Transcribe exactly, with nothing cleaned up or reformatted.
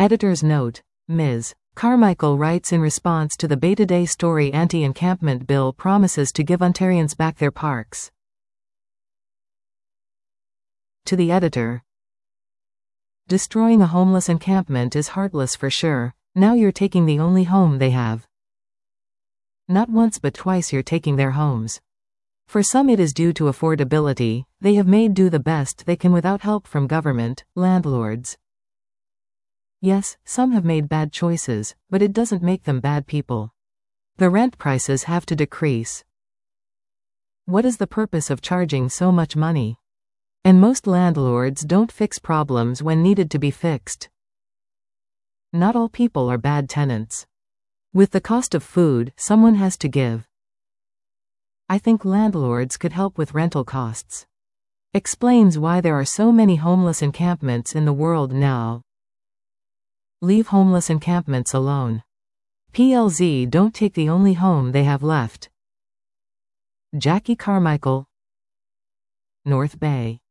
Editor's note: Miz Carmichael writes in response to the Beta Day story anti-encampment bill promises to give Ontarians back their parks. To the editor: destroying a homeless encampment is heartless for sure. Now you're taking the only home they have. Not once but twice you're taking their homes. For some it is due to affordability. They have made do the best they can without help from government, landlords. Yes, some have made bad choices, but it doesn't make them bad people. The rent prices have to decrease. What is the purpose of charging so much money? And most landlords don't fix problems when needed to be fixed. Not all people are bad tenants. With the cost of food, someone has to give. I think landlords could help with rental costs. Explains why there are so many homeless encampments in the world now. Leave homeless encampments alone. P L Z don't take the only home they have left. Jackie Carmichael, North Bay.